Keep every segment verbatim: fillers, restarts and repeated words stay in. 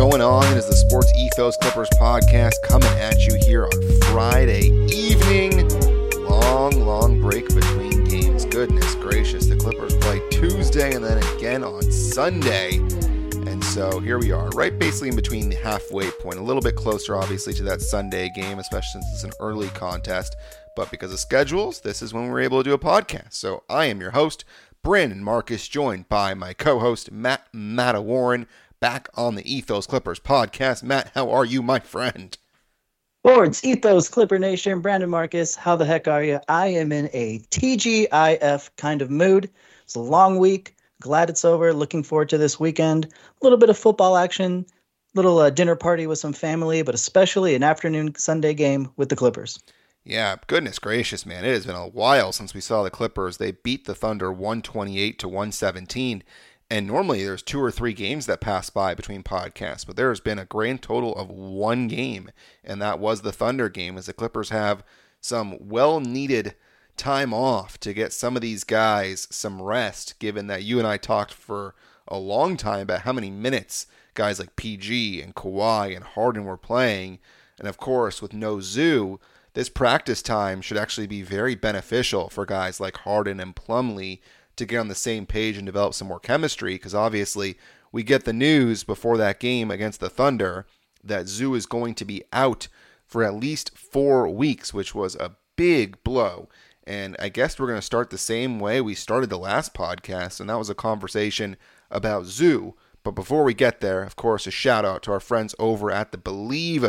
going on? It is the Sports Ethos Clippers podcast coming at you here on Friday evening. Long, long break between games. Goodness gracious, the Clippers play Tuesday and then again on Sunday. And so here we are, right basically in between the halfway point. A little bit closer, obviously, to that Sunday game, especially since it's an early contest. But because of schedules, this is when we're able to do a podcast. So I am your host, Brandon Marcus, joined by my co-host, Matt Matta Warren, back on the Ethos Clippers podcast. Matt, how are you, my friend? Sports Ethos Clipper Nation, Brandon Marcus, how the heck are you? I am in a T G I F kind of mood. It's a long week. Glad it's over. Looking forward to this weekend. A little bit of football action, little uh, dinner party with some family, but especially an afternoon Sunday game with the Clippers. Yeah, goodness gracious, man. It has been a while since we saw the Clippers. They beat the Thunder one twenty-eight to one seventeen. And normally there's two or three games that pass by between podcasts, but there has been a grand total of one game, and that was the Thunder game, as the Clippers have some well-needed time off to get some of these guys some rest, given that you and I talked for a long time about how many minutes guys like P G and Kawhi and Harden were playing. And of course, with no Zoo, this practice time should actually be very beneficial for guys like Harden and Plumlee to get on the same page and develop some more chemistry, because obviously we get the news before that game against the Thunder that Zoo is going to be out for at least four weeks, which was a big blow. And I guess we're going to start the same way we started the last podcast, and that was a conversation about Zoo. But before we get there, of course, a shout out to our friends over at the Believe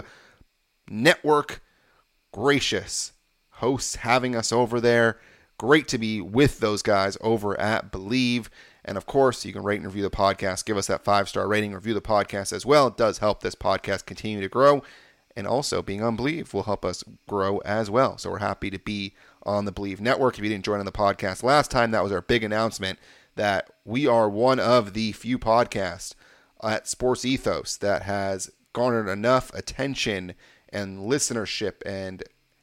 Network. Gracious hosts having us over there. Great to be with those guys over at Believe. And of course, you can rate and review the podcast. Give us that five-star rating. Review the podcast as well. It does help this podcast continue to grow. And also, being on Believe will help us grow as well. So we're happy to be on the Believe Network. If you didn't join on the podcast last time, that was our big announcement that we are one of the few podcasts at Sports Ethos that has garnered enough attention and listenership and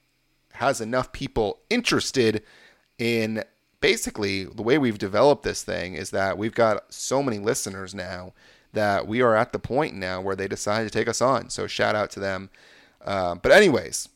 has enough people interested in basically the way we've developed this thing is that we've got so many listeners now that we are at the point now where they decided to take us on. So shout out to them. Uh, but anyways,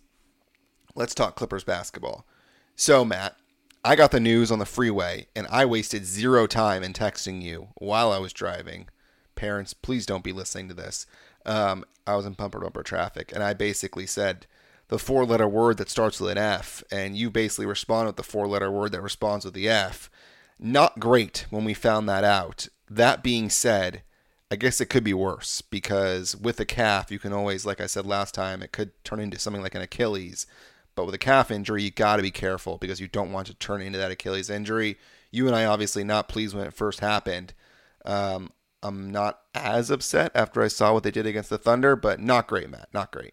let's talk Clippers basketball. So Matt, I got the news on the freeway and I wasted zero time in texting you while I was driving. Parents, please don't be listening to this. Um, I was in bumper bumper traffic, and I basically said the four-letter word that starts with an F, and you basically respond with the four-letter word that responds with the F. Not great when we found that out. That being said, I guess it could be worse, because with a calf, you can always, like I said last time, it could turn into something like an Achilles. But with a calf injury, you got to be careful, because you don't want to turn into that Achilles injury. You and I obviously not pleased when it first happened. Um, I'm not as upset after I saw what they did against the Thunder, but not great, Matt. Not great.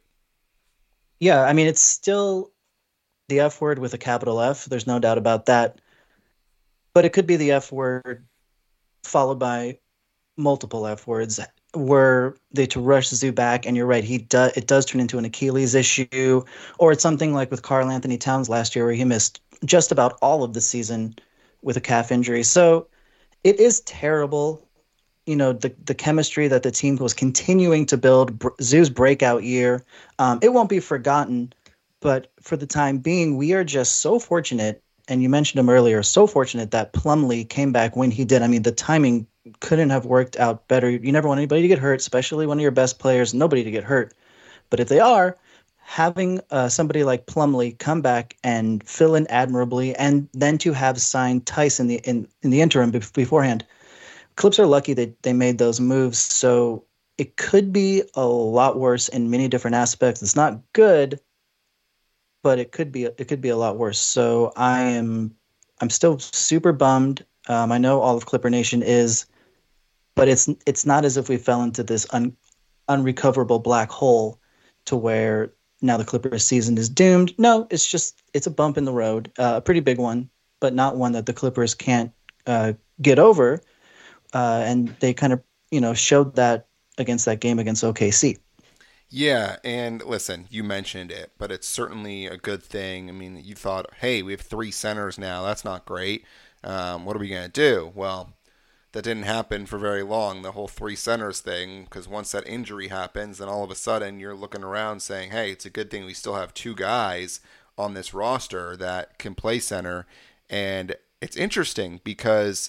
Yeah, I mean, it's still the F word with a capital F. There's no doubt about that. But it could be the F word followed by multiple F words were they to rush Zoo back. And you're right, he do, it does turn into an Achilles issue. Or it's something like with Karl Anthony Towns last year where he missed just about all of the season with a calf injury. So it is terrible. You know, the, the chemistry that the team was continuing to build, Zoo's breakout year, um, it won't be forgotten. But for the time being, we are just so fortunate, and you mentioned him earlier, so fortunate that Plumlee came back when he did. I mean, the timing couldn't have worked out better. You never want anybody to get hurt, especially one of your best players, nobody to get hurt. But if they are, having uh, somebody like Plumlee come back and fill in admirably, and then to have signed Tice in the, in, in the interim be- beforehand, Clips are lucky that they made those moves, so it could be a lot worse in many different aspects. It's not good, but it could be it could be a lot worse. So I am I'm still super bummed. Um, I know all of Clipper Nation is, but it's it's not as if we fell into this un, unrecoverable black hole to where now the Clippers season is doomed. No, it's just it's a bump in the road, uh, a pretty big one, but not one that the Clippers can't uh, get over. Uh, and they kind of, you know, showed that against that game against O K C. Yeah, and listen, you mentioned it, but it's certainly a good thing. I mean, you thought, hey, we have three centers now. That's not great. Um, what are we going to do? Well, that didn't happen for very long, the whole three centers thing, because once that injury happens, then all of a sudden you're looking around saying, hey, it's a good thing we still have two guys on this roster that can play center. And it's interesting because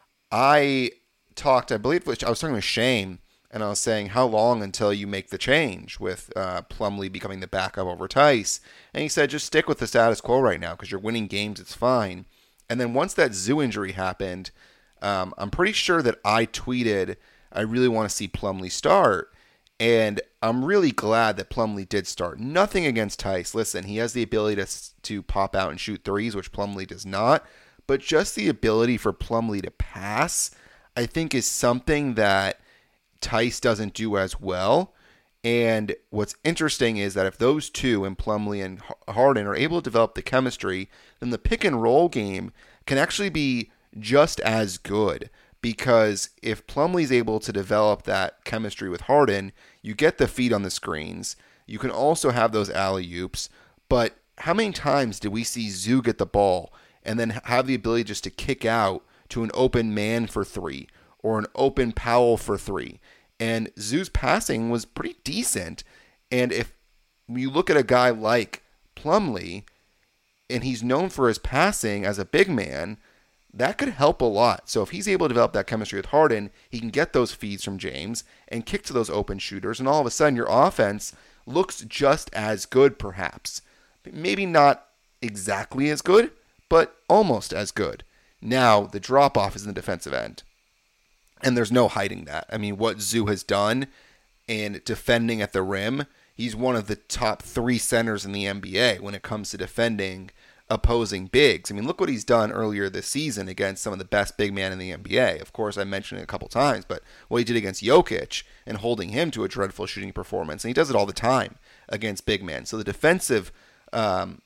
I talked, I believe, I was talking with Shane, and I was saying, how long until you make the change with uh, Plumlee becoming the backup over Tice? And he said, just stick with the status quo right now because you're winning games, it's fine. And then once that Zoo injury happened, um, I'm pretty sure that I tweeted, I really want to see Plumlee start. And I'm really glad that Plumlee did start. Nothing against Tice. Listen, he has the ability to, to pop out and shoot threes, which Plumlee does not. But just the ability for Plumlee to pass, I think, is something that Tice doesn't do as well. And what's interesting is that if those two, and Plumlee and Harden, are able to develop the chemistry, then the pick and roll game can actually be just as good. Because if Plumlee's able to develop that chemistry with Harden, you get the feed on the screens. You can also have those alley-oops. But how many times did we see Zoo get the ball and then have the ability just to kick out to an open man for three or an open Powell for three? And Zoo's passing was pretty decent. And if you look at a guy like Plumlee, and he's known for his passing as a big man, that could help a lot. So if he's able to develop that chemistry with Harden, he can get those feeds from James and kick to those open shooters, and all of a sudden your offense looks just as good, perhaps. Maybe not exactly as good, but almost as good. Now, the drop-off is in the defensive end, and there's no hiding that. I mean, what Zoo has done in defending at the rim, he's one of the top three centers in the N B A when it comes to defending opposing bigs. I mean, look what he's done earlier this season against some of the best big men in the N B A. Of course, I mentioned it a couple times, but what he did against Jokic and holding him to a dreadful shooting performance, and he does it all the time against big men. So the defensive um,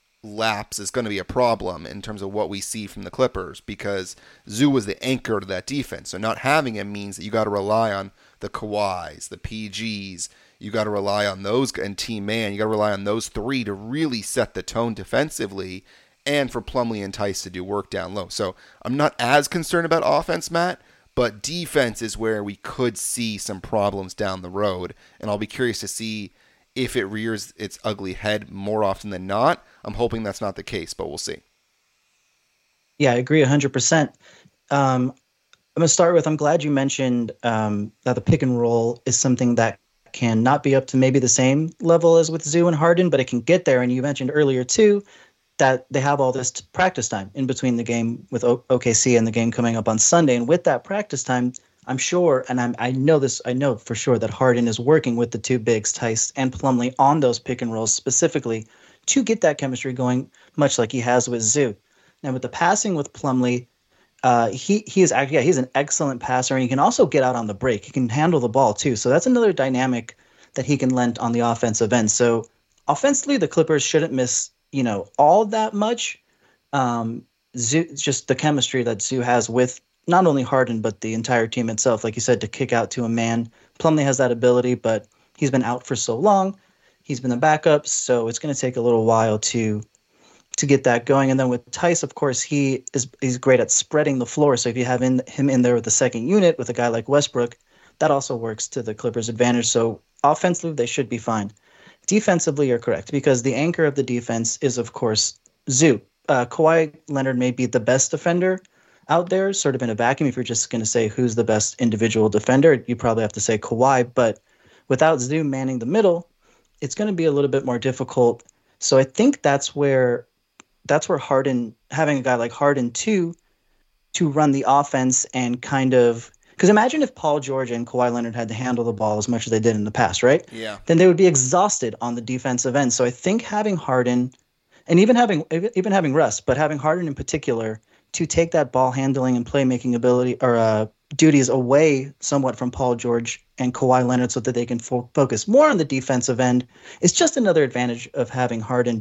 lapse is going to be a problem in terms of what we see from the Clippers because Zoo was the anchor to that defense. So not having him means that you got to rely on the Kawhis, the P Gs. You got to rely on those, and Team Man, you got to rely on those three to really set the tone defensively and for Plumlee and Tice to do work down low. So I'm not as concerned about offense, Matt, but defense is where we could see some problems down the road. And I'll be curious to see if it rears its ugly head more often than not. I'm hoping that's not the case, but we'll see. Yeah, I agree one hundred percent. Um, I'm going to start with, I'm glad you mentioned um, that the pick and roll is something that can not be up to maybe the same level as with Zoo and Harden, but it can get there. And you mentioned earlier, too, that they have all this practice time in between the game with o- OKC and the game coming up on Sunday. And with that practice time, I'm sure, and I'm, I know this, I know for sure that Harden is working with the two bigs, Tice and Plumlee, on those pick and rolls specifically to get that chemistry going, much like he has with Zoo. Now, with the passing with Plumlee, uh, he he is actually yeah, he's an excellent passer, and he can also get out on the break. He can handle the ball too, so that's another dynamic that he can lend on the offensive end. So offensively, the Clippers shouldn't miss you know all that much. Um, Zoo, just the chemistry that Zoo has with not only Harden but the entire team itself. Like you said, to kick out to a man, Plumlee has that ability, but he's been out for so long. He's been the backup, so it's going to take a little while to. to get that going. And then with Tice, of course, he is he's great at spreading the floor. So if you have in, him in there with the second unit with a guy like Westbrook, that also works to the Clippers' advantage. So offensively, they should be fine. Defensively, you're correct, because the anchor of the defense is, of course, Zoo. Uh, Kawhi Leonard may be the best defender out there, sort of in a vacuum. If you're just going to say who's the best individual defender, you probably have to say Kawhi. But without Zoo manning the middle, it's going to be a little bit more difficult. So I think that's where That's where Harden, having a guy like Harden too, to run the offense and kind of, because imagine if Paul George and Kawhi Leonard had to handle the ball as much as they did in the past, right? Yeah. Then they would be exhausted on the defensive end. So I think having Harden, and even having even having Russ, but having Harden in particular to take that ball handling and playmaking ability or uh, duties away somewhat from Paul George and Kawhi Leonard, so that they can fo- focus more on the defensive end, is just another advantage of having Harden.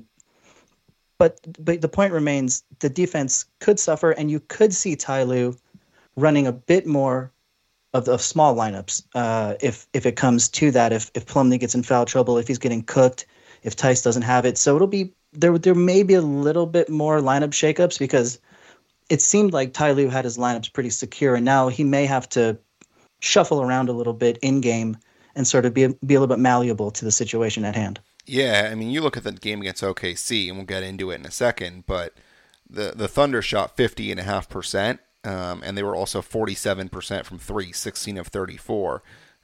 But but the point remains, the defense could suffer, and you could see Ty Lue running a bit more of the of small lineups uh, if if it comes to that. If if Plumlee gets in foul trouble, if he's getting cooked, if Tice doesn't have it, so it'll be there. There may be a little bit more lineup shakeups because it seemed like Ty Lue had his lineups pretty secure, and now he may have to shuffle around a little bit in game and sort of be be a little bit malleable to the situation at hand. Yeah, I mean, you look at the game against O K C, and we'll get into it in a second, but the the Thunder shot fifty point five percent, um, and they were also forty-seven percent from three, sixteen of thirty-four.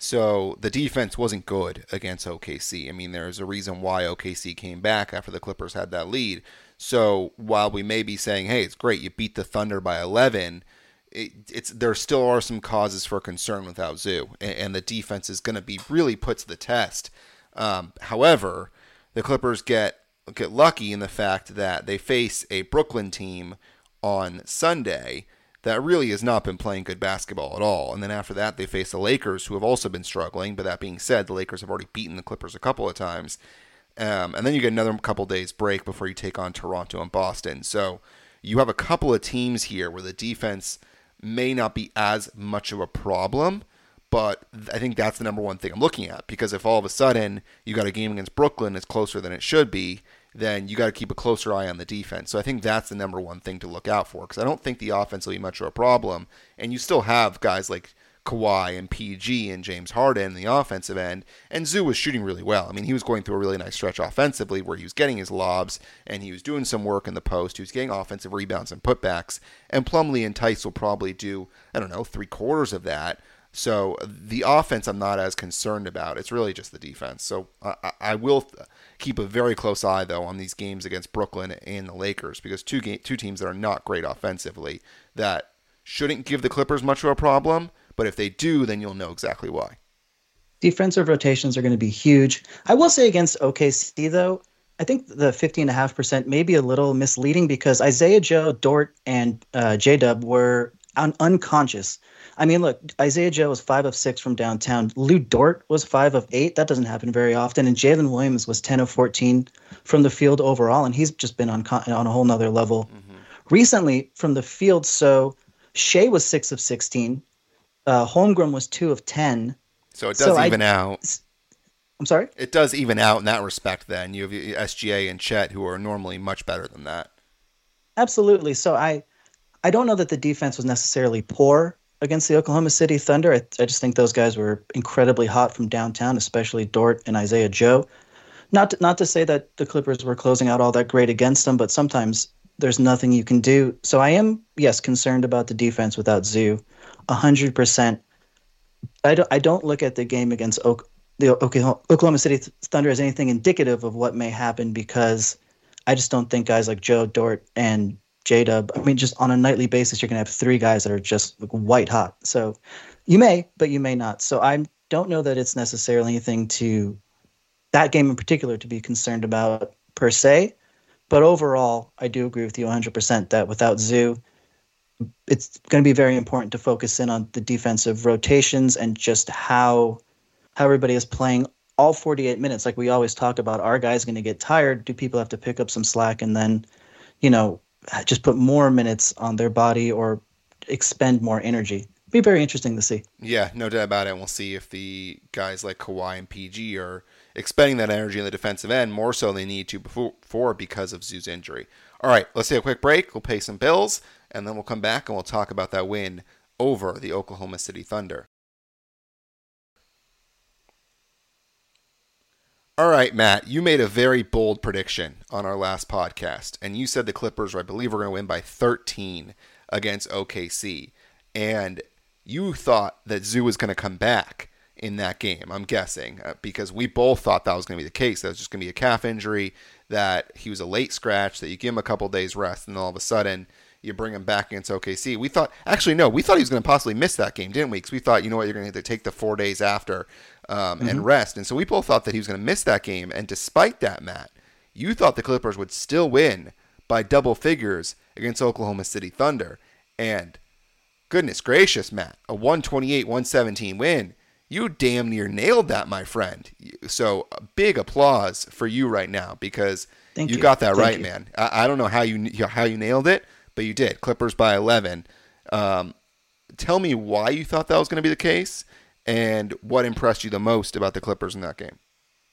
So the defense wasn't good against O K C. I mean, there's a reason why O K C came back after the Clippers had that lead. So while we may be saying, hey, it's great, you beat the Thunder by eleven, it, it's there still are some causes for concern without Zoo, and, and the defense is going to be really put to the test. Um, however, the Clippers get get lucky in the fact that they face a Brooklyn team on Sunday that really has not been playing good basketball at all. And then after that, they face the Lakers, who have also been struggling. But that being said, the Lakers have already beaten the Clippers a couple of times. Um, and then you get another couple days break before you take on Toronto and Boston. So you have a couple of teams here where the defense may not be as much of a problem. But I think that's the number one thing I'm looking at, because if all of a sudden you got a game against Brooklyn that's closer than it should be, then you got to keep a closer eye on the defense. So I think that's the number one thing to look out for, because I don't think the offense will be much of a problem. And you still have guys like Kawhi and P G and James Harden in the offensive end. And Zoo was shooting really well. I mean, he was going through a really nice stretch offensively where he was getting his lobs and he was doing some work in the post. He was getting offensive rebounds and putbacks. And Plumlee and Tice will probably do, I don't know, three quarters of that. So the offense I'm not as concerned about. It's really just the defense. So I, I will keep a very close eye, though, on these games against Brooklyn and the Lakers, because two game, two teams that are not great offensively that shouldn't give the Clippers much of a problem. But if they do, then you'll know exactly why. Defensive rotations are going to be huge. I will say against O K C, though, I think the fifty point five percent may be a little misleading because Isaiah Joe, Dort, and uh, J-Dub were un- unconscious. I mean, look, Isaiah Joe was five of six from downtown. Lou Dort was five of eight. That doesn't happen very often. And Jalen Williams was ten of fourteen from the field overall, and he's just been on on a whole nother level mm-hmm. recently from the field. So Shea was six of sixteen. Uh, Holmgren was two of ten. So it does so even I, out. I'm sorry? It does even out in that respect then. You have S G A and Chet, who are normally much better than that. Absolutely. So I, I don't know that the defense was necessarily poor against the Oklahoma City Thunder. I, I just think those guys were incredibly hot from downtown, especially Dort and Isaiah Joe. Not to, not to say that the Clippers were closing out all that great against them, but sometimes there's nothing you can do. So I am, yes, concerned about the defense without Zoo, one hundred percent. I don't, I don't look at the game against Oak, the Oklahoma City Thunder as anything indicative of what may happen, because I just don't think guys like Joe, Dort, and J-Dub, I mean, just on a nightly basis, you're going to have three guys that are just like white hot. So you may, but you may not. So I don't know that it's necessarily anything to that game in particular to be concerned about per se. But overall, I do agree with you one hundred percent that without Zoo, it's going to be very important to focus in on the defensive rotations and just how how everybody is playing all forty-eight minutes. Like we always talk about, are guys going to get tired? Do people have to pick up some slack and then, you know, just put more minutes on their body or expend more energy? Be very interesting to see. Yeah, no doubt about it. And we'll see if the guys like Kawhi and P G are expending that energy on the defensive end more so than they need to before because of Zoo's injury. All right, let's take a quick break. We'll pay some bills, and then we'll come back and we'll talk about that win over the Oklahoma City Thunder. All right, Matt, you made a very bold prediction on our last podcast, and you said the Clippers, I believe, were going to win by thirteen against O K C, and you thought that Zoo was going to come back in that game, I'm guessing, uh, because we both thought that was going to be the case. That was just going to be a calf injury, that he was a late scratch, that you give him a couple days rest, and then all of a sudden you bring him back against O K C. We thought, actually, no, we thought he was going to possibly miss that game, didn't we? Because we thought, you know what, you're going to have to take the four days after um, mm-hmm. and rest. And so we both thought that he was going to miss that game. And despite that, Matt, you thought the Clippers would still win by double figures against Oklahoma City Thunder. And goodness gracious, Matt, a one twenty-eight one seventeen win. You damn near nailed that, my friend. So big applause for you right now, because you, you got that Thank right, you. man. I, I don't know how you how you nailed it, but you did. Clippers by eleven. Um, tell me why you thought that was going to be the case, and what impressed you the most about the Clippers in that game.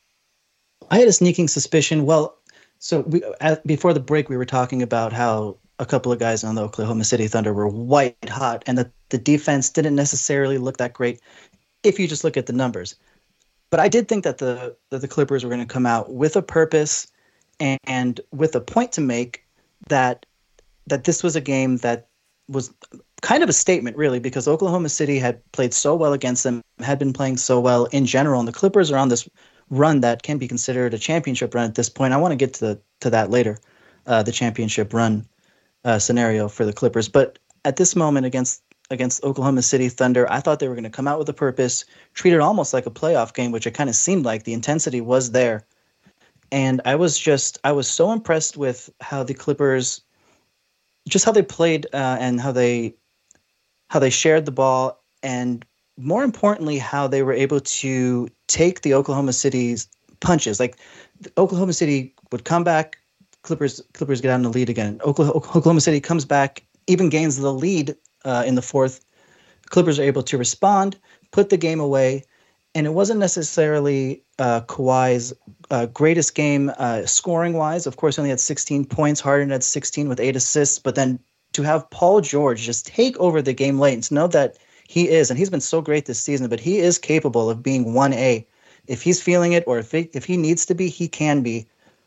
I had a sneaking suspicion. Well, so we, uh, before the break, we were talking about how a couple of guys on the Oklahoma City Thunder were white hot, and that the defense didn't necessarily look that great if you just look at the numbers. But I did think that the that the Clippers were going to come out with a purpose and, and with a point to make, that that this was a game that was kind of a statement, really, because Oklahoma City had played so well against them, had been playing so well in general, and the Clippers are on this run that can be considered a championship run at this point. I want to get to the, to that later, uh, the championship run uh, scenario for the Clippers. But at this moment against against Oklahoma City Thunder, I thought they were going to come out with a purpose, treat it almost like a playoff game, which it kind of seemed like. The intensity was there. And I was just, I was so impressed with how the Clippers, just how they played uh, and how they, how they shared the ball, and more importantly, how they were able to take the Oklahoma City's punches. Like Oklahoma City would come back, Clippers, Clippers get out in the lead again. Oklahoma, Oklahoma City comes back, even gains the lead uh, in the fourth. Clippers are able to respond, put the game away, and it wasn't necessarily uh, Kawhi's uh, greatest game uh, scoring-wise. Of course, he only had sixteen points. Harden had sixteen with eight assists. But then to have Paul George just take over the game late and to know that he is, and he's been so great this season, but he is capable of being one A. If he's feeling it, or if it, if he needs to be, he can be.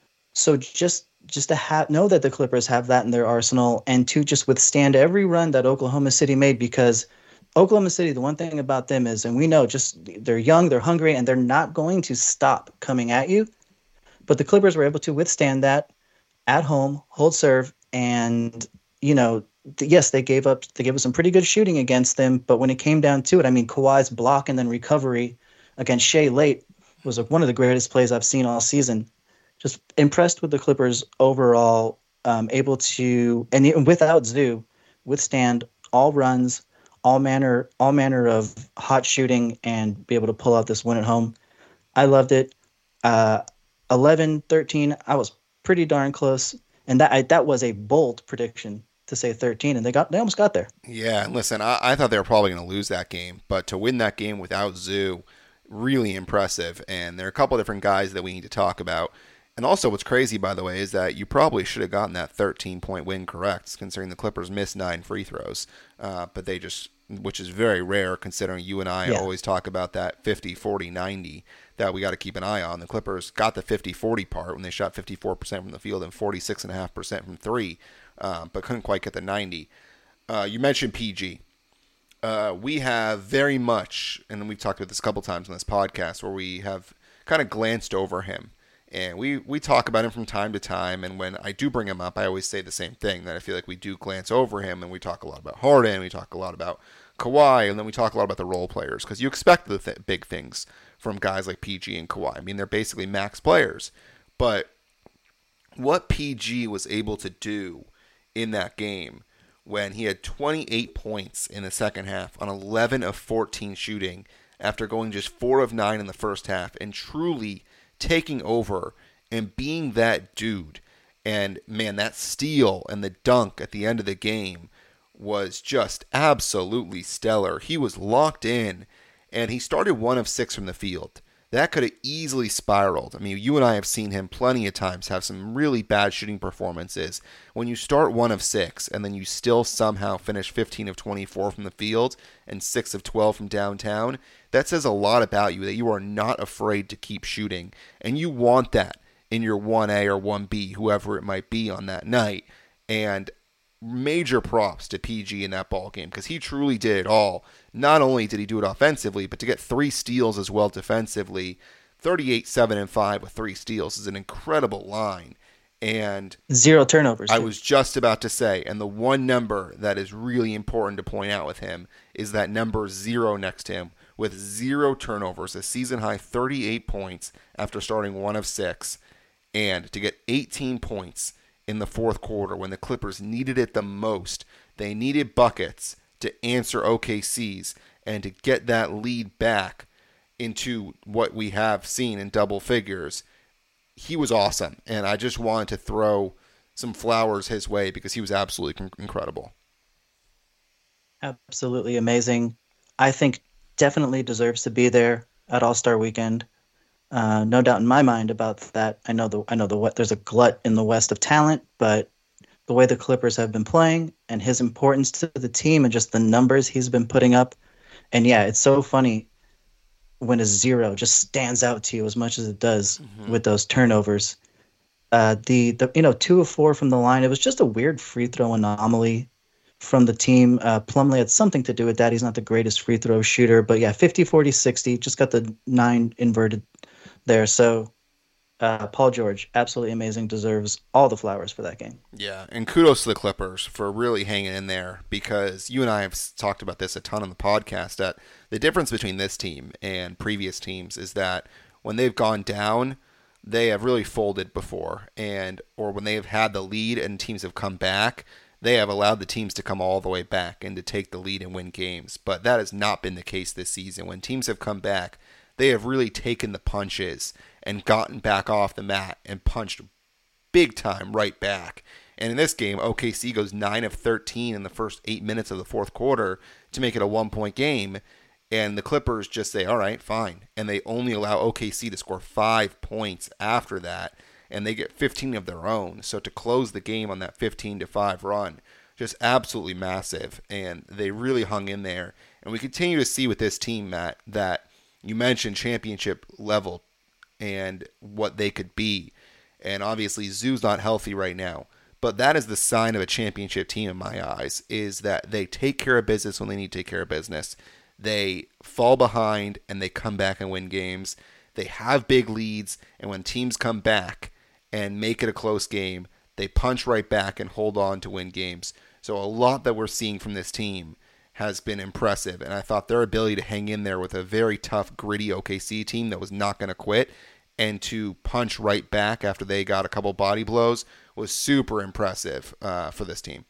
So just just to have know that the Clippers have that in their arsenal, and to just withstand every run that Oklahoma City made, because Oklahoma City, the one thing about them is, and we know, just they're young, they're hungry, and they're not going to stop coming at you. But the Clippers were able to withstand that at home, hold serve, and you know, yes, they gave up. They gave us some pretty good shooting against them, but when it came down to it, I mean, Kawhi's block and then recovery against Shea late was one of the greatest plays I've seen all season. Just impressed with the Clippers overall, um, able to, and even without Zoo, withstand all runs, all manner, all manner of hot shooting, and be able to pull out this win at home. I loved it. Uh, eleven thirteen, I was pretty darn close, and that I, that was a bold prediction to say thirteen, and they got they almost got there. Yeah, and listen, I, I thought they were probably going to lose that game, but to win that game without Zoo, really impressive. And there are a couple of different guys that we need to talk about. And also what's crazy, by the way, is that you probably should have gotten that thirteen-point win correct, considering the Clippers missed nine free throws. Uh, but they just, which is very rare, considering you and I yeah. always talk about that fifty, forty, ninety that we got to keep an eye on. The Clippers got the fifty forty part when they shot fifty-four percent from the field and forty-six point five percent from three, uh, but couldn't quite get the ninety. Uh, you mentioned P G. Uh, we have very much, and we've talked about this a couple times on this podcast, where we have kind of glanced over him. And we, we talk about him from time to time, and when I do bring him up, I always say the same thing, that I feel like we do glance over him, and we talk a lot about Harden, we talk a lot about Kawhi, and then we talk a lot about the role players, because you expect the th- big things from guys like P G and Kawhi. I mean, they're basically max players. But what P G was able to do in that game, when he had twenty-eight points in the second half on eleven of fourteen shooting, after going just four of nine in the first half, and truly taking over and being that dude. And man, that steal and the dunk at the end of the game was just absolutely stellar. He was locked in, and he started one of six from the field. That could have easily spiraled. I mean, you and I have seen him plenty of times have some really bad shooting performances. When you start one of six and then you still somehow finish fifteen of twenty-four from the field and six of twelve from downtown, that says a lot about you, that you are not afraid to keep shooting. And you want that in your one A or one B, whoever it might be on that night. And major props to P G in that ball game, because he truly did it all. Not only did he do it offensively, but to get three steals as well defensively. thirty-eight, seven, and five with three steals is an incredible line. And zero turnovers. I was just about to say, and the one number that is really important to point out with him is that number zero next to him, with zero turnovers, a season-high thirty-eight points after starting one of six, and to get eighteen points in the fourth quarter when the Clippers needed it the most. They needed buckets to answer O K C's and to get that lead back into what we have seen in double figures. He was awesome, and I just wanted to throw some flowers his way because he was absolutely incredible. Absolutely amazing. I think definitely deserves to be there at All-Star Weekend. Uh, no doubt in my mind about that. I know the I know the what there's a glut in the West of talent, but the way the Clippers have been playing and his importance to the team and just the numbers he's been putting up. And yeah, it's so funny when a zero just stands out to you as much as it does mm-hmm. with those turnovers. Uh, the, the, you know, two of four from the line, it was just a weird free throw anomaly from the team. Uh, Plumlee had something to do with that. He's not the greatest free throw shooter, but yeah, fifty, forty, sixty, just got the nine inverted there. So uh, Paul George, absolutely amazing, deserves all the flowers for that game. Yeah, and kudos to the Clippers for really hanging in there, because you and I have talked about this a ton on the podcast, that the difference between this team and previous teams is that when they've gone down, they have really folded before, and or when they have had the lead and teams have come back, they have allowed the teams to come all the way back and to take the lead and win games. But that has not been the case this season. When teams have come back, they have really taken the punches and gotten back off the mat and punched big time right back. And in this game, O K C goes nine of thirteen in the first eight minutes of the fourth quarter to make it a one-point game. And the Clippers just say, all right, fine. And they only allow O K C to score five points after that. And they get fifteen of their own. So to close the game on that fifteen to five run, just absolutely massive. And they really hung in there. And we continue to see with this team, Matt, that you mentioned championship level and what they could be. And obviously Zoo's not healthy right now. But that is the sign of a championship team in my eyes, is that they take care of business when they need to take care of business. They fall behind and they come back and win games. They have big leads, and when teams come back and make it a close game, they punch right back and hold on to win games. So a lot that we're seeing from this team has been impressive, and I thought their ability to hang in there with a very tough, gritty O K C team that was not going to quit and to punch right back after they got a couple body blows was super impressive uh, for this team.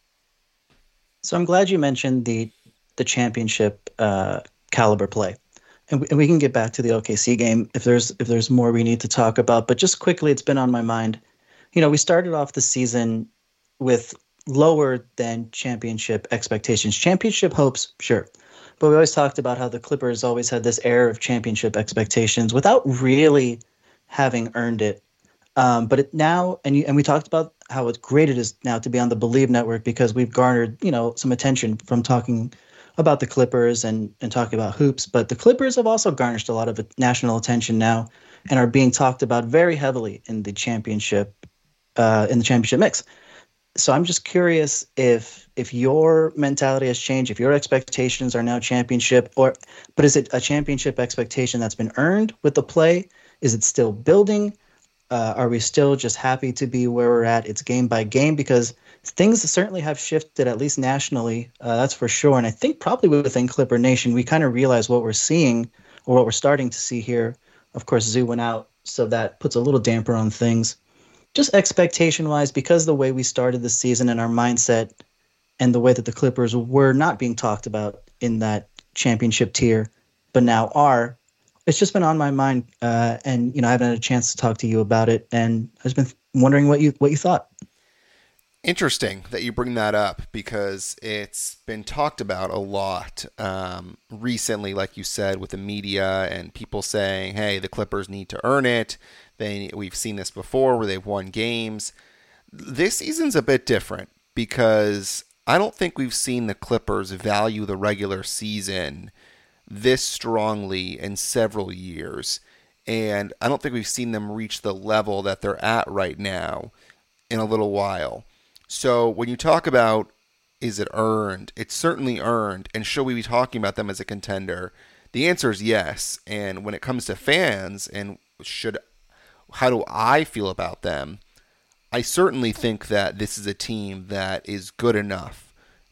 So I'm glad you mentioned the the championship uh, caliber play. And we, and we can get back to the O K C game if there's if there's more we need to talk about. But just quickly, it's been on my mind. You know, we started off the season with lower than championship expectations. Championship hopes, sure. But we always talked about how the Clippers always had this air of championship expectations without really having earned it. Um, but it now, and you, and we talked about how great it is now to be on the Believe Network, because we've garnered, you know, some attention from talking about the Clippers and, and talking about hoops. But the Clippers have also garnished a lot of national attention now and are being talked about very heavily in the championship, uh, in the championship mix. So I'm just curious if if your mentality has changed, if your expectations are now championship, or but is it a championship expectation that's been earned with the play? Is it still building? Uh, are we still just happy to be where we're at? It's game by game, because things certainly have shifted, at least nationally. Uh, that's for sure. And I think probably within Clipper Nation, we kind of realize what we're seeing, or what we're starting to see here. Of course, Zoo went out, so that puts a little damper on things. Just expectation-wise, because the way we started the season and our mindset and the way that the Clippers were not being talked about in that championship tier, but now are, it's just been on my mind. Uh, and, you know, I haven't had a chance to talk to you about it. And I've been wondering what you what you thought. Interesting that you bring that up, because it's been talked about a lot um, recently, like you said, with the media and people saying, hey, the Clippers need to earn it. They, we've seen this before where they've won games. This season's a bit different, because I don't think we've seen the Clippers value the regular season this strongly in several years. And I don't think we've seen them reach the level that they're at right now in a little while. So when you talk about, is it earned? It's certainly earned. And should we be talking about them as a contender? The answer is yes. And when it comes to fans and should how do I feel about them? I certainly think that this is a team that is good enough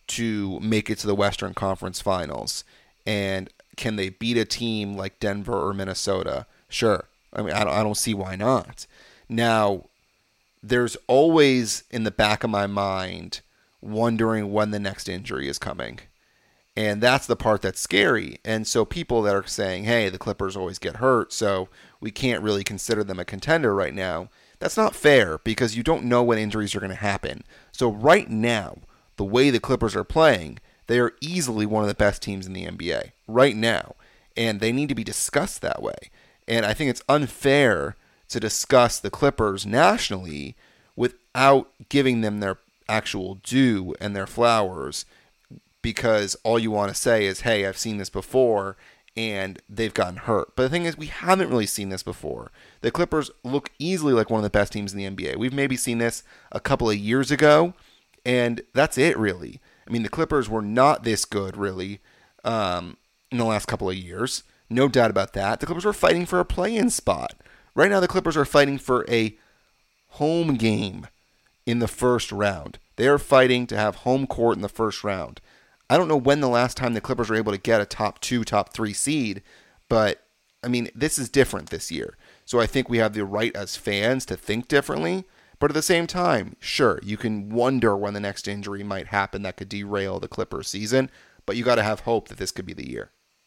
to make it to the Western Conference Finals. And can they beat a team like Denver or Minnesota? Sure. I mean, I don't, I don't see why not. Now, there's always in the back of my mind wondering when the next injury is coming. And that's the part that's scary. And so people that are saying, hey, the Clippers always get hurt, so we can't really consider them a contender right now, that's not fair, because you don't know when injuries are going to happen. So right now, the way the Clippers are playing, they are easily one of the best teams in the N B A right now. And they need to be discussed that way. And I think it's unfair to discuss the Clippers nationally without giving them their actual dew and their flowers, because all you want to say is, hey, I've seen this before, and they've gotten hurt. But the thing is, we haven't really seen this before. The Clippers look easily like one of the best teams in the N B A. We've maybe seen this a couple of years ago, and that's it, really. I mean, the Clippers were not this good, really, um, in the last couple of years. No doubt about that. The Clippers were fighting for a play-in spot. Right now, the Clippers are fighting for a home game in the first round. They are fighting to have home court in the first round. I don't know when the last time the Clippers were able to get a top two, top three seed, but, I mean, this is different this year. So I think we have the right as fans to think differently. But at the same time, sure, you can wonder when the next injury might happen that could derail the Clippers season, but you got to have hope that this could be the year.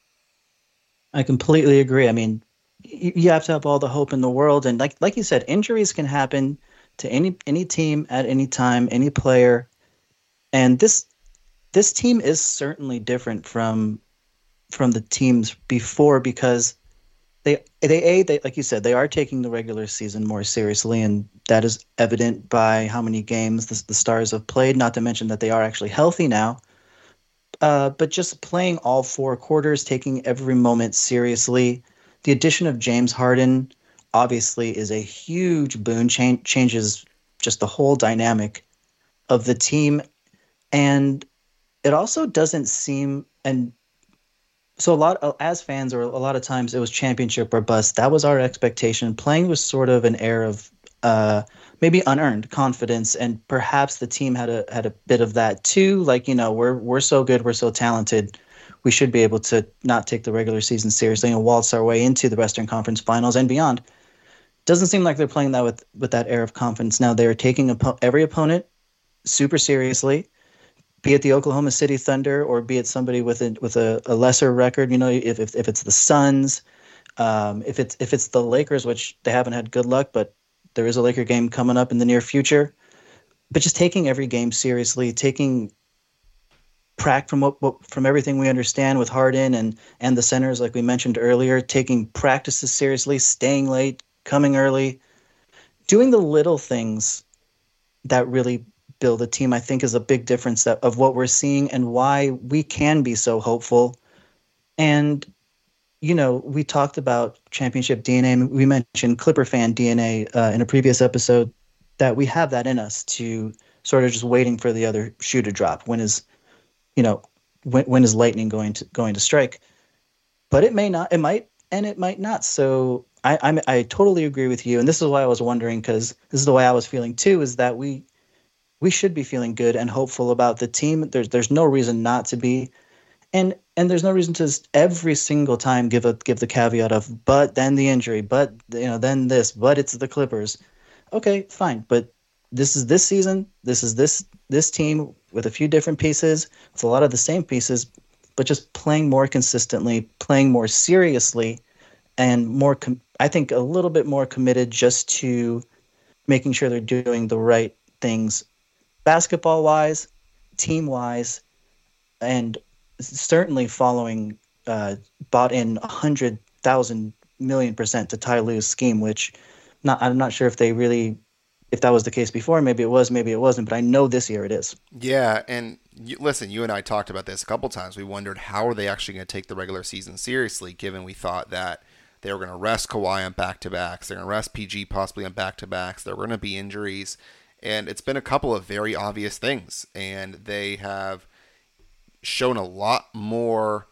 I completely agree. I mean, you have to have all the hope in the world. And like like you said, injuries can happen to any any team at any time, any player. And this this team is certainly different from from the teams before, because they they a they like you said, they are taking the regular season more seriously, and that is evident by how many games the, the Stars have played. Not to mention that they are actually healthy now. Uh, but just playing all four quarters, taking every moment seriously. The addition of James Harden obviously is a huge boon, change, changes just the whole dynamic of the team. And it also doesn't seem, and so a lot, as fans, or a lot of times it was championship or bust. That was our expectation. Playing was sort of an air of uh, maybe unearned confidence, and perhaps the team had a had a bit of that too. Like, you know, we're we're so good, we're so talented, we should be able to not take the regular season seriously and waltz our way into the Western Conference Finals and beyond. Doesn't seem like they're playing that with with that air of confidence now. They're taking oppo- every opponent super seriously, be it the Oklahoma City Thunder or be it somebody with a with a, a lesser record. You know, if if, if it's the Suns, um, if it's if it's the Lakers, which they haven't had good luck, but there is a Laker game coming up in the near future. But just taking every game seriously, taking prac from what, what from everything we understand with Harden and and the centers, like we mentioned earlier, taking practices seriously, staying late, coming early, doing the little things that really build a team, I think, is a big difference that, of what we're seeing and why we can be so hopeful. And you know, we talked about championship D N A. We mentioned Clipper fan D N A uh, in a previous episode, that we have that in us to sort of just waiting for the other shoe to drop. When is, you know, when when is lightning going to going to strike? But it may not. It might, and it might not. So I I'm, I totally agree with you. And this is why I was wondering, because this is the way I was feeling too. Is that we we should be feeling good and hopeful about the team. There's there's no reason not to be. And and there's no reason to every single time give a give the caveat of, but then the injury, but you know, then this, but it's the Clippers. Okay, fine, but this is this season. This is this this team with a few different pieces, with a lot of the same pieces, but just playing more consistently, playing more seriously, and more. Com- I think a little bit more committed just to making sure they're doing the right things, basketball wise, team wise, and certainly following uh, bought in a hundred thousand million percent to Ty Lue's scheme, which not I'm not sure if they really, if that was the case before. Maybe it was, maybe it wasn't, but I know this year it is. Yeah, and you, listen, you and I talked about this a couple times. We wondered, how are they actually going to take the regular season seriously, given we thought that they were going to rest Kawhi on back-to-backs, they're going to rest P G possibly on back-to-backs, there were going to be injuries, and it's been a couple of very obvious things, and they have shown a lot more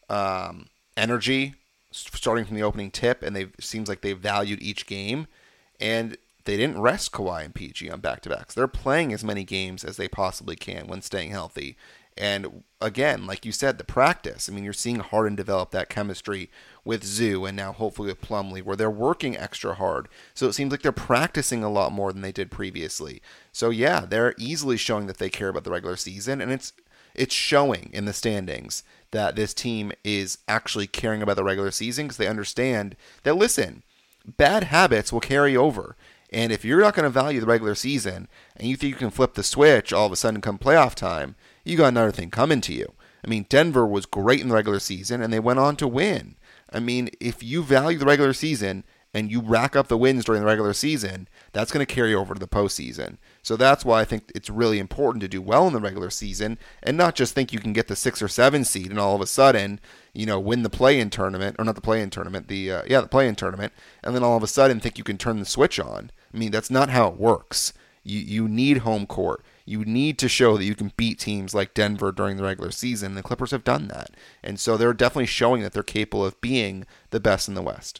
um, energy starting from the opening tip, and they seems like they valued each game, and they didn't rest Kawhi and P G on back-to-backs. They're playing as many games as they possibly can when staying healthy. And again, like you said, the practice. I mean, you're seeing Harden develop that chemistry with Zoo and now hopefully with Plumlee, where they're working extra hard. So it seems like they're practicing a lot more than they did previously. So yeah, they're easily showing that they care about the regular season, and it's it's showing in the standings that this team is actually caring about the regular season, because they understand that, listen, bad habits will carry over. And if you're not going to value the regular season and you think you can flip the switch all of a sudden come playoff time, you got another thing coming to you. I mean, Denver was great in the regular season and they went on to win. I mean, if you value the regular season and you rack up the wins during the regular season, that's going to carry over to the postseason. So that's why I think it's really important to do well in the regular season and not just think you can get the six or seven seed and all of a sudden, you know, win the play-in tournament, or not the play-in tournament, the uh, yeah, the play-in tournament, and then all of a sudden think you can turn the switch on. I mean, that's not how it works. You you need home court. You need to show that you can beat teams like Denver during the regular season. The Clippers have done that. And so they're definitely showing that they're capable of being the best in the West.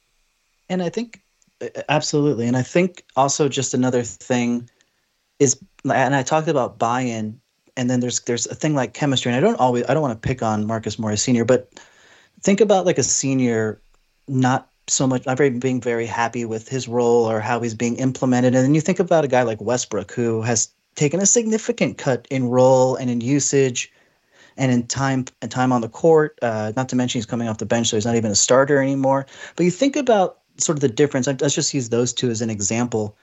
And I think, absolutely. And I think also just another thing is, and I talked about buy-in, and then there's there's a thing like chemistry. And I don't always, I don't want to pick on Marcus Morris Senior, but think about like a senior not so much, not very being very happy with his role or how he's being implemented. And then you think about a guy like Westbrook, who has taken a significant cut in role and in usage and in time and time on the court. Uh, not to mention he's coming off the bench, so he's not even a starter anymore. But you think about sort of the difference. Let's just use those two as an example.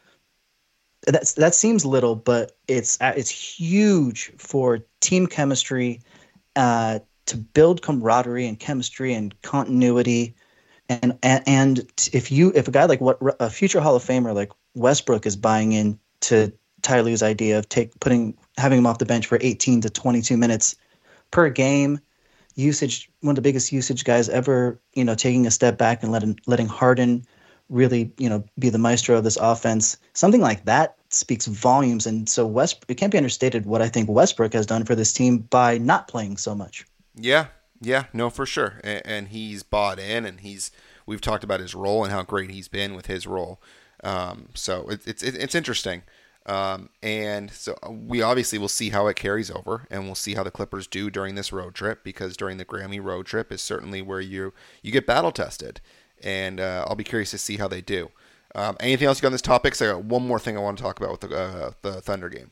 That's that seems little, but it's it's huge for team chemistry, uh, to build camaraderie and chemistry and continuity. And, and and if you if a guy like what a future Hall of Famer like Westbrook is buying in to Ty Lue's idea of take putting having him off the bench for eighteen to twenty-two minutes per game, usage, one of the biggest usage guys ever, you know, taking a step back and letting letting Harden really, you know, be the maestro of this offense. Something like that speaks volumes. And so West, it can't be understated what I think Westbrook has done for this team by not playing so much. Yeah, yeah, no, for sure. And, and he's bought in, and he's we've talked about his role and how great he's been with his role. Um, so it, it's it, it's interesting. Um, and so we obviously will see how it carries over, and we'll see how the Clippers do during this road trip, because during the Grammy road trip is certainly where you you get battle tested, and uh, I'll be curious to see how they do. Um, anything else you got on this topic? So I got one more thing I want to talk about with the uh, the Thunder game.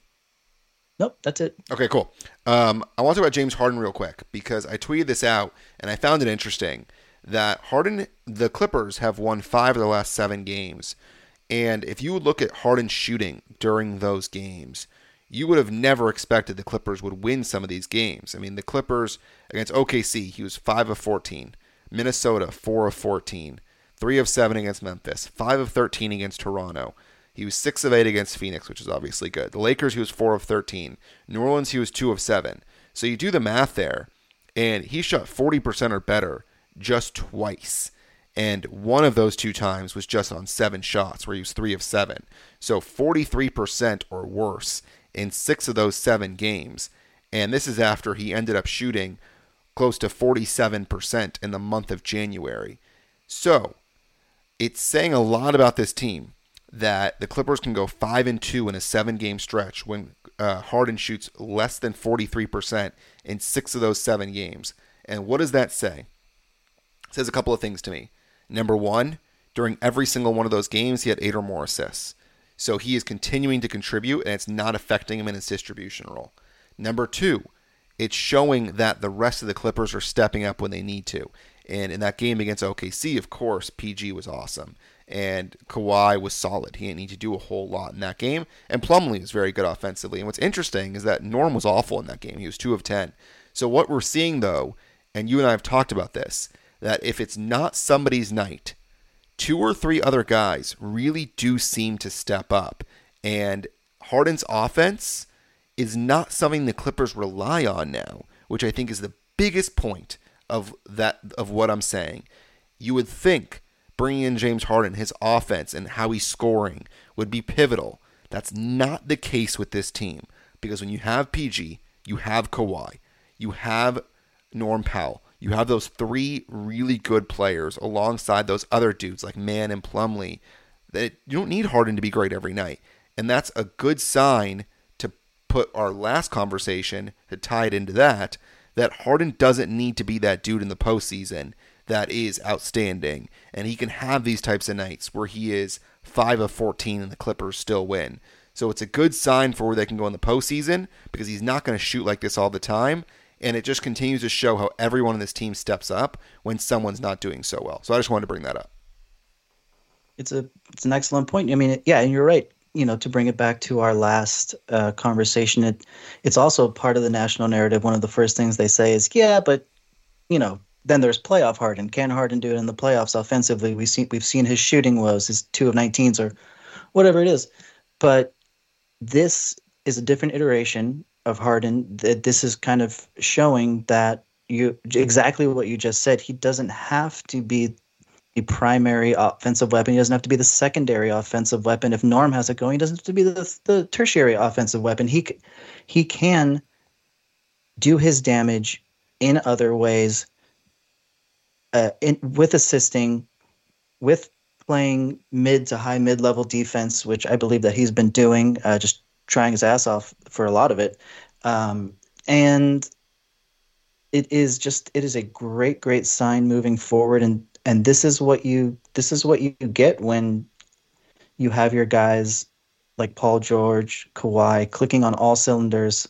Nope, that's it. Okay, cool. Um, I want to talk about James Harden real quick, because I tweeted this out and I found it interesting that Harden, the Clippers have won five of the last seven games. And if you would look at Harden's shooting during those games, you would have never expected the Clippers would win some of these games. I mean, the Clippers against O K C, he was five of fourteen. Minnesota, four of fourteen. three of seven against Memphis. five of thirteen against Toronto. He was six of eight against Phoenix, which is obviously good. The Lakers, he was four of thirteen. New Orleans, he was two of seven. So you do the math there, and he shot forty percent or better just twice. And one of those two times was just on seven shots, where he was three of seven. So forty-three percent or worse in six of those seven games. And this is after he ended up shooting close to forty-seven percent in the month of January. So it's saying a lot about this team that the Clippers can go five and two in a seven-game stretch when uh, Harden shoots less than forty-three percent in six of those seven games. And what does that say? It says a couple of things to me. Number one, during every single one of those games, he had eight or more assists. So he is continuing to contribute, and it's not affecting him in his distribution role. Number two, it's showing that the rest of the Clippers are stepping up when they need to. And in that game against O K C, of course, P G was awesome. And Kawhi was solid. He didn't need to do a whole lot in that game. And Plumlee was very good offensively. And what's interesting is that Norm was awful in that game. He was two of ten. So what we're seeing, though, and you and I have talked about this, that if it's not somebody's night, two or three other guys really do seem to step up. And Harden's offense is not something the Clippers rely on now, which I think is the biggest point of that of what I'm saying. You would think bringing in James Harden, his offense and how he's scoring would be pivotal. That's not the case with this team, because when you have P G, you have Kawhi, you have Norm Powell, you have those three really good players alongside those other dudes like Mann and Plumlee. That you don't need Harden to be great every night. And that's a good sign to put our last conversation, to tie it into that, that Harden doesn't need to be that dude in the postseason that is outstanding. And he can have these types of nights where he is five of fourteen and the Clippers still win. So it's a good sign for where they can go in the postseason, because he's not going to shoot like this all the time. And it just continues to show how everyone on this team steps up when someone's not doing so well. So I just wanted to bring that up. It's a it's an excellent point. I mean, yeah, and you're right. You know, to bring it back to our last uh, conversation, it it's also part of the national narrative. One of the first things they say is, yeah, but, you know, then there's playoff Harden. Can Harden do it in the playoffs offensively? We've seen we've seen his shooting woes, his two of nineteens or whatever it is. But this is a different iteration of Harden. That this is kind of showing that you exactly what you just said. He doesn't have to be the primary offensive weapon. He doesn't have to be the secondary offensive weapon. If Norm has it going, he doesn't have to be the, the tertiary offensive weapon. He he can do his damage in other ways, uh, in, with assisting, with playing mid to high mid level defense, which I believe that he's been doing, uh, just trying his ass off for a lot of it. Um, and it is just it is a great great sign moving forward, and and this is what you this is what you get when you have your guys like Paul George, Kawhi clicking on all cylinders.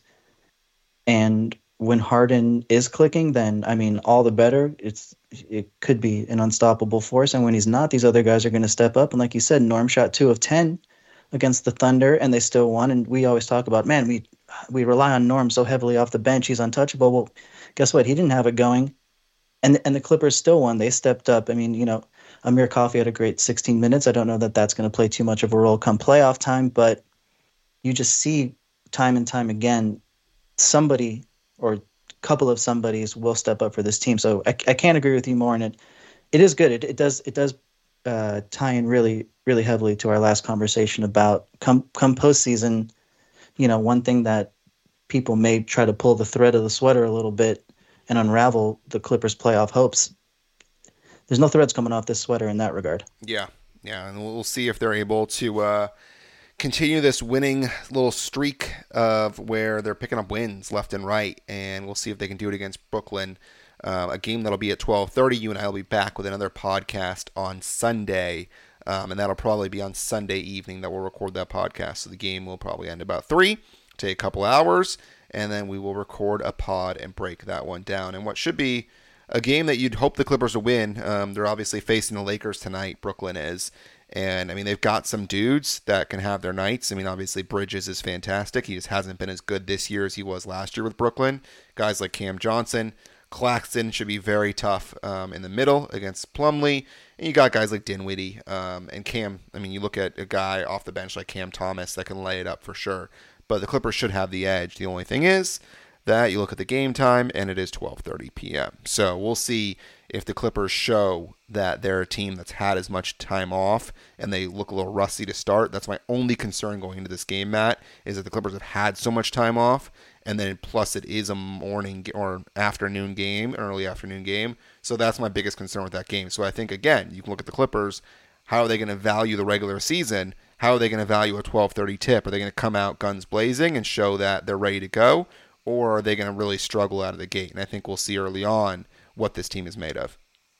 And when Harden is clicking, then I mean, all the better. It's it could be an unstoppable force, and when he's not, these other guys are going to step up. And like you said, Norm shot two of ten against the Thunder, and they still won. And we always talk about, man, we we rely on Norm so heavily off the bench; he's untouchable. Well, guess what? He didn't have it going, and and the Clippers still won. They stepped up. I mean, you know, Amir Coffey had a great sixteen minutes. I don't know that that's going to play too much of a role come playoff time, but you just see time and time again, somebody or a couple of somebodies will step up for this team. So I, I can't agree with you more. And it, it is good. It, it does, it does uh, tie in really, really heavily to our last conversation about come, come postseason. You know, one thing that people may try to pull the thread of the sweater a little bit and unravel the Clippers playoff hopes. There's no threads coming off this sweater in that regard. Yeah. Yeah. And we'll see if they're able to, uh, continue this winning little streak of where they're picking up wins left and right, and we'll see if they can do it against Brooklyn. Uh, a game that'll be at twelve thirty. You and I will be back with another podcast on Sunday, um, and that'll probably be on Sunday evening that we'll record that podcast. So the game will probably end about three, take a couple hours, and then we will record a pod and break that one down. And what should be a game that you'd hope the Clippers will win. Um, they're obviously facing the Lakers tonight. Brooklyn is. And, I mean, they've got some dudes that can have their nights. I mean, obviously, Bridges is fantastic. He just hasn't been as good this year as he was last year with Brooklyn. Guys like Cam Johnson. Claxton should be very tough um, in the middle against Plumlee. And you got guys like Dinwiddie um, and Cam. I mean, you look at a guy off the bench like Cam Thomas that can lay it up for sure. But the Clippers should have the edge. The only thing is that you look at the game time, and it is twelve thirty p.m. So we'll see if the Clippers show that they're a team that's had as much time off and they look a little rusty to start. That's my only concern going into this game, Matt, is that the Clippers have had so much time off, and then plus it is a morning or afternoon game, early afternoon game. So that's my biggest concern with that game. So I think, again, you can look at the Clippers. How are they going to value the regular season? How are they going to value a twelve thirty tip? Are they going to come out guns blazing and show that they're ready to go? Or are they going to really struggle out of the gate? And I think we'll see early on what this team is made of.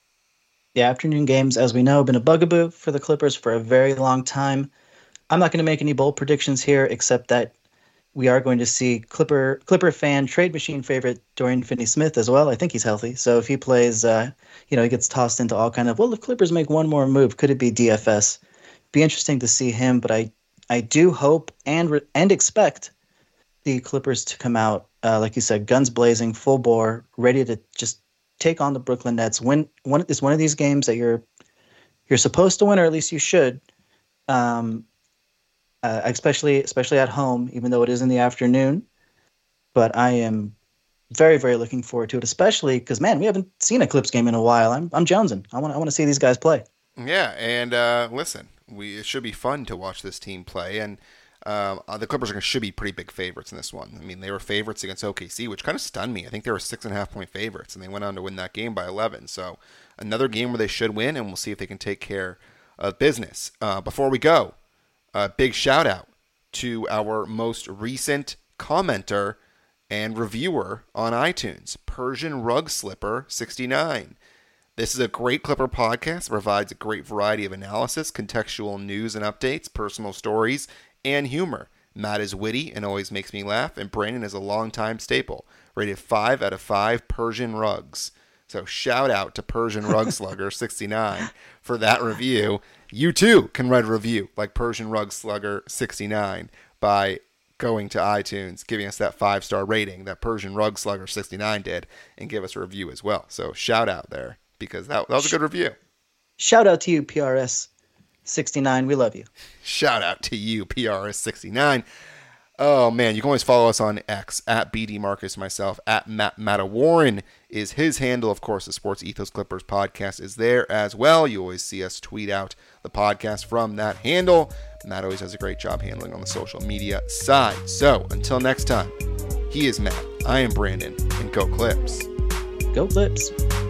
The afternoon games, as we know, have been a bugaboo for the Clippers for a very long time. I'm not going to make any bold predictions here, except that we are going to see Clipper Clipper fan, trade machine favorite Dorian Finney-Smith as well. I think he's healthy. So if he plays, uh, you know, he gets tossed into all kind of, well, if Clippers make one more move, could it be D F S? Be interesting to see him, but I, I do hope and re- and expect the Clippers to come out, uh, like you said, guns blazing, full bore, ready to just take on the Brooklyn Nets. Win one is one of these games that you're you're supposed to win, or at least you should. Um, uh, especially especially at home, even though it is in the afternoon. But I am very very looking forward to it, especially because man, we haven't seen a Clips game in a while. I'm I'm jonesing. I want I want to see these guys play. Yeah, and uh, listen, we it should be fun to watch this team play, and Um, uh, the Clippers are, should be pretty big favorites in this one. I mean, they were favorites against O K C, which kind of stunned me. I think they were six and a half point favorites, and they went on to win that game by eleven. So another game where they should win, and we'll see if they can take care of business. Uh, before we go, a big shout out to our most recent commenter and reviewer on iTunes, Persian Rug Slipper sixty-nine. This is a great Clipper podcast that provides a great variety of analysis, contextual news and updates, personal stories, and humor. Matt is witty and always makes me laugh, and Brandon is a longtime staple. Rated five out of five Persian rugs. So shout out to Persian Rug Slugger sixty-nine for that review. You too can write a review like Persian Rug Slugger sixty-nine by going to iTunes, giving us that five-star rating that Persian Rug Slugger sixty-nine did, and give us a review as well. So shout out there, because that, that was a good review. Shout out to you, P R S sixty-nine. We love you. Shout out to you, P R S sixty-nine. Oh, man, you can always follow us on X, at B D Marcus, myself, at Matt Mattawarren is his handle. Of course, the Sports Ethos Clippers podcast is there as well. You always see us tweet out the podcast from that handle. Matt always does a great job handling on the social media side. So, until next time, he is Matt, I am Brandon, and go Clips. Go Clips.